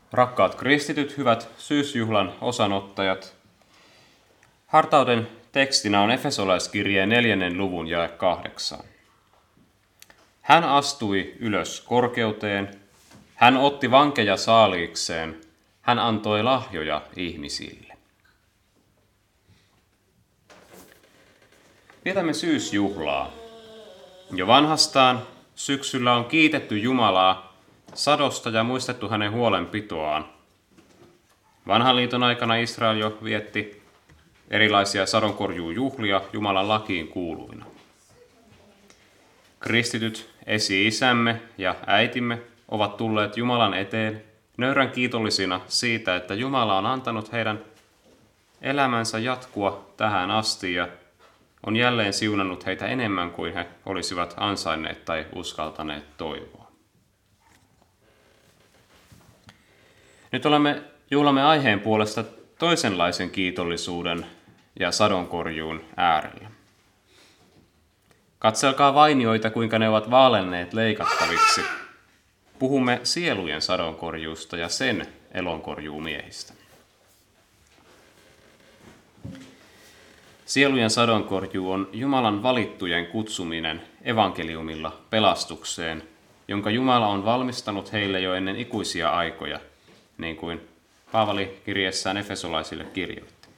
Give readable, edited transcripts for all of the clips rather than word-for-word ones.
Rakkaat kristityt, hyvät syysjuhlan osanottajat. Hartauden tekstinä on Efesolaiskirjeen 4. luvun jae 8. Hän astui ylös korkeuteen, hän otti vankeja saaliikseen, hän antoi lahjoja ihmisille. Vietämme syysjuhlaa. Jo vanhastaan syksyllä on kiitetty Jumalaa sadosta ja muistettu hänen huolenpitoaan. Vanhan liiton aikana Israel jo vietti erilaisia sadonkorjuujuhlia Jumalan lakiin kuuluvina. Kristityt esi-isämme ja äitimme ovat tulleet Jumalan eteen nöyrän kiitollisina siitä, että Jumala on antanut heidän elämänsä jatkua tähän asti ja on jälleen siunannut heitä enemmän kuin he olisivat ansainneet tai uskaltaneet toivoa. Nyt olemme juhlamme aiheen puolesta toisenlaisen kiitollisuuden ja sadonkorjuun äärellä. Katselkaa vainioita, kuinka ne ovat vaalenneet leikattaviksi. Puhumme sielujen sadonkorjuusta ja sen elonkorjuumiehistä. Sielujen sadonkorjuu on Jumalan valittujen kutsuminen evankeliumilla pelastukseen, jonka Jumala on valmistanut heille jo ennen ikuisia aikoja, niin kuin Paavali kirjeessään Efesolaisille kirjoitti.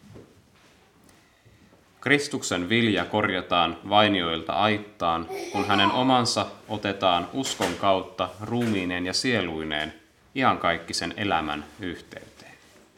Kristuksen vilja korjataan vainioilta aittaan, kun hänen omansa otetaan uskon kautta ruumiineen ja sieluineen iankaikkisen elämän yhteyteen.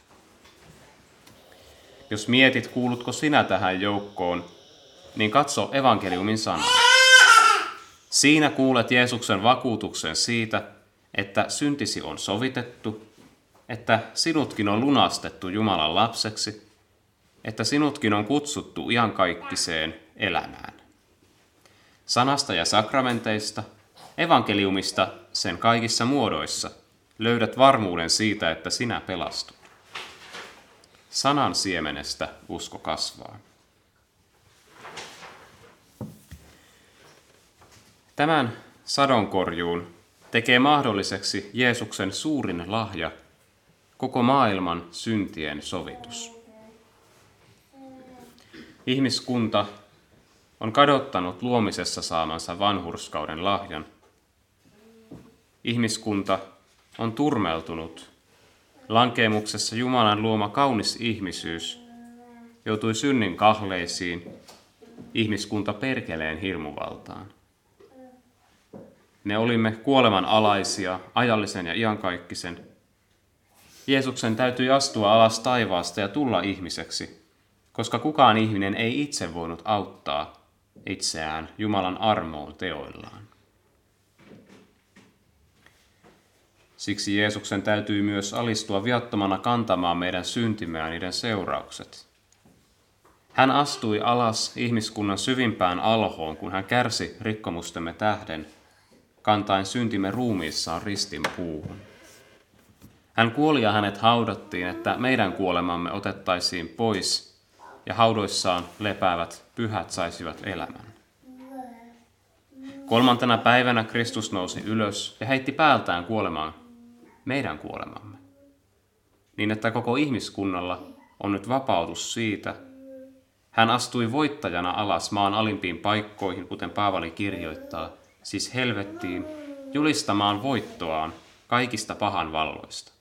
Jos mietit, kuulutko sinä tähän joukkoon, niin katso evankeliumin sanaa. Siinä kuulet Jeesuksen vakuutuksen siitä, että syntisi on sovitettu, että sinutkin on lunastettu Jumalan lapseksi, että sinutkin on kutsuttu iankaikkiseen elämään. Sanasta ja sakramenteista, evankeliumista sen kaikissa muodoissa löydät varmuuden siitä, että sinä pelastut. Sanan siemenestä usko kasvaa. Tämän sadonkorjuun tekee mahdolliseksi Jeesuksen suurin lahja, koko maailman syntien sovitus. Ihmiskunta on kadottanut luomisessa saamansa vanhurskauden lahjan. Ihmiskunta on turmeltunut. Lankeemuksessa Jumalan luoma kaunis ihmisyys joutui synnin kahleisiin, ihmiskunta perkeleen hirmuvaltaan. Me olimme kuoleman alaisia, ajallisen ja iankaikkisen. Jeesuksen täytyi astua alas taivaasta ja tulla ihmiseksi, koska kukaan ihminen ei itse voinut auttaa itseään Jumalan armoon teoillaan. Siksi Jeesuksen täytyy myös alistua viattomana kantamaan meidän syntimme ja niiden seuraukset. Hän astui alas ihmiskunnan syvimpään alhoon, kun hän kärsi rikkomustemme tähden, kantaen syntimme ruumiissaan ristin puuhun. Hän kuoli ja hänet haudattiin, että meidän kuolemamme otettaisiin pois ja haudoissaan lepäävät pyhät saisivat elämän. 3. päivänä Kristus nousi ylös ja heitti päältään kuolemaan meidän kuolemamme, niin että koko ihmiskunnalla on nyt vapautus siitä. Hän astui voittajana alas maan alimpiin paikkoihin, kuten Paavali kirjoittaa, siis helvettiin, julistamaan voittoaan kaikista pahan valloista.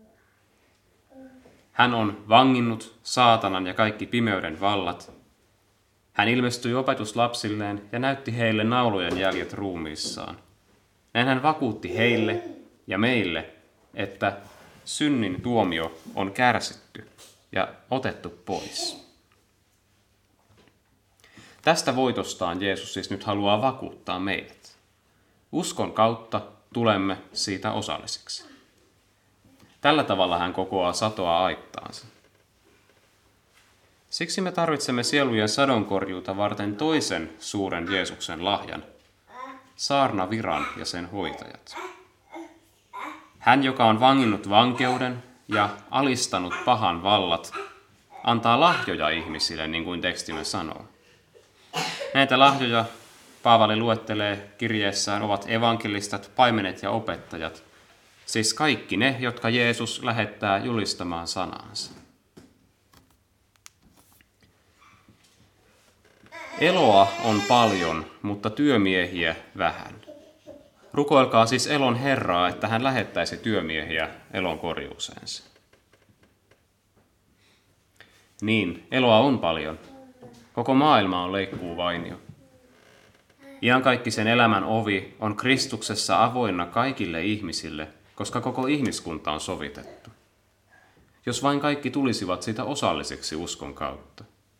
Hän on vanginnut saatanan ja kaikki pimeyden vallat. Hän ilmestyi opetuslapsilleen ja näytti heille naulojen jäljet ruumiissaan. Näin hän vakuutti heille ja meille, että synnin tuomio on kärsitty ja otettu pois. Tästä voitostaan Jeesus siis nyt haluaa vakuuttaa meidät. Uskon kautta tulemme siitä osallisiksi. Tällä tavalla hän kokoaa satoa aittaansa. Siksi me tarvitsemme sielujen sadonkorjuuta varten toisen suuren Jeesuksen lahjan, saarnaviran ja sen hoitajat. Hän, joka on vanginnut vankeuden ja alistanut pahan vallat, antaa lahjoja ihmisille, niin kuin tekstimme sanoo. Näitä lahjoja Paavali luettelee kirjeessään ovat evankelistat, paimenet ja opettajat, siis kaikki ne, jotka Jeesus lähettää julistamaan sanaansa. Eloa on paljon, mutta työmiehiä vähän. Rukoilkaa siis elon Herraa, että hän lähettäisi työmiehiä elon korjuuseensa. Niin, eloa on paljon. Koko maailma on leikkuuvainio. Iankaikkisen elämän ovi on Kristuksessa avoinna kaikille ihmisille, koska koko ihmiskunta on sovitettu. Jos vain kaikki tulisivat siitä osalliseksi uskon kautta.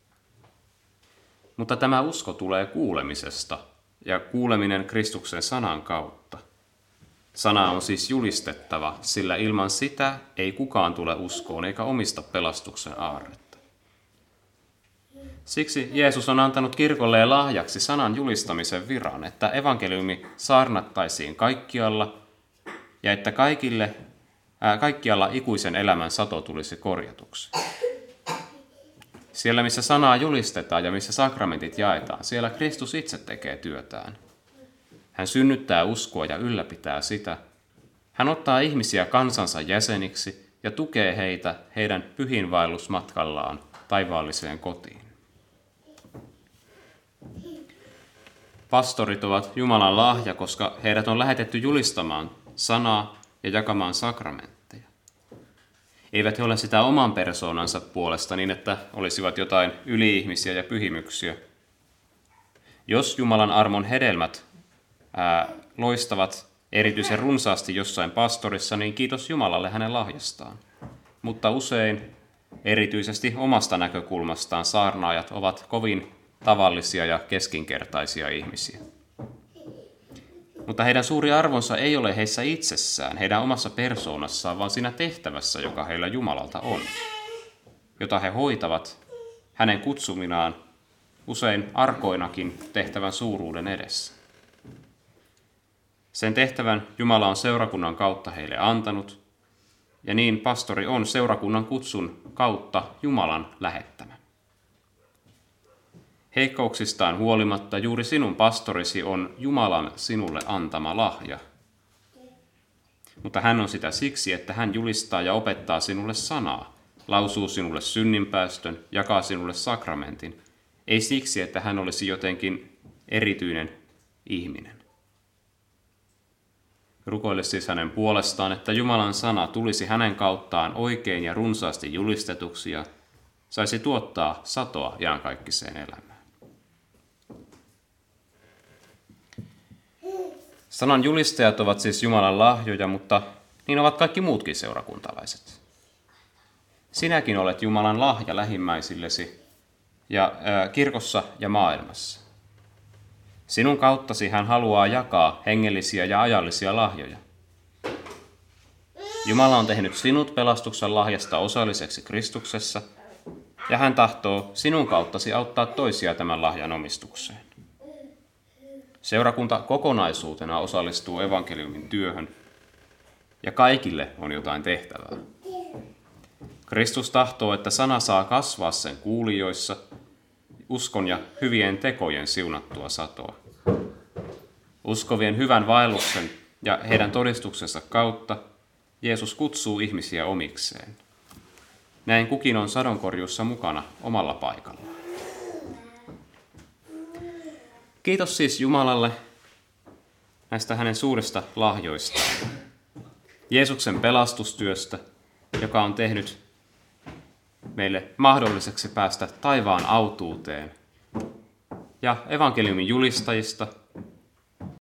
Mutta tämä usko tulee kuulemisesta ja kuuleminen Kristuksen sanan kautta. Sana on siis julistettava, sillä ilman sitä ei kukaan tule uskoon eikä omista pelastuksen aarretta. Siksi Jeesus on antanut kirkolle lahjaksi sanan julistamisen viran, että evankeliumi saarnattaisiin kaikkialla ja että kaikkialla ikuisen elämän sato tulisi korjatuksi. Siellä, missä sanaa julistetaan ja missä sakramentit jaetaan, siellä Kristus itse tekee työtään. Hän synnyttää uskoa ja ylläpitää sitä. Hän ottaa ihmisiä kansansa jäseniksi ja tukee heitä heidän pyhiinvaellusmatkallaan taivaalliseen kotiin. Pastorit ovat Jumalan lahja, koska heidät on lähetetty julistamaan sanaa ja jakamaan sakramentteja. Eivät he ole sitä oman persoonansa puolesta niin, että olisivat jotain yli-ihmisiä ja pyhimyksiä. Jos Jumalan armon hedelmät loistavat erityisen runsaasti jossain pastorissa, niin kiitos Jumalalle hänen lahjastaan. Mutta usein, erityisesti omasta näkökulmastaan, saarnaajat ovat kovin tavallisia ja keskinkertaisia ihmisiä. Mutta heidän suuri arvonsa ei ole heissä itsessään, heidän omassa persoonassaan, vaan siinä tehtävässä, joka heillä Jumalalta on, jota he hoitavat hänen kutsuminaan usein arkoinakin tehtävän suuruuden edessä. Sen tehtävän Jumala on seurakunnan kautta heille antanut, ja niin pastori on seurakunnan kutsun kautta Jumalan lähettämä. Heikkouksistaan huolimatta juuri sinun pastorisi on Jumalan sinulle antama lahja. Mutta hän on sitä siksi, että hän julistaa ja opettaa sinulle sanaa, lausuu sinulle synninpäästön, jakaa sinulle sakramentin. Ei siksi, että hän olisi jotenkin erityinen ihminen. Rukoile siis hänen puolestaan, että Jumalan sana tulisi hänen kauttaan oikein ja runsaasti julistetuksi ja saisi tuottaa satoa iankaikkiseen elämään. Sanan julistajat ovat siis Jumalan lahjoja, mutta niin ovat kaikki muutkin seurakuntalaiset. Sinäkin olet Jumalan lahja lähimmäisillesi ja kirkossa ja maailmassa. Sinun kauttasi hän haluaa jakaa hengellisiä ja ajallisia lahjoja. Jumala on tehnyt sinut pelastuksen lahjasta osalliseksi Kristuksessa, ja hän tahtoo sinun kauttasi auttaa toisia tämän lahjan omistukseen. Seurakunta kokonaisuutena osallistuu evankeliumin työhön, ja kaikille on jotain tehtävää. Kristus tahtoo, että sana saa kasvaa sen kuulijoissa, uskon ja hyvien tekojen siunattua satoa. Uskovien hyvän vaelluksen ja heidän todistuksensa kautta Jeesus kutsuu ihmisiä omikseen. Näin kukin on sadonkorjuussa mukana omalla paikallaan. Kiitos siis Jumalalle näistä hänen suurista lahjoistaan. Jeesuksen pelastustyöstä, joka on tehnyt meille mahdolliseksi päästä taivaan autuuteen. Ja evankeliumin julistajista,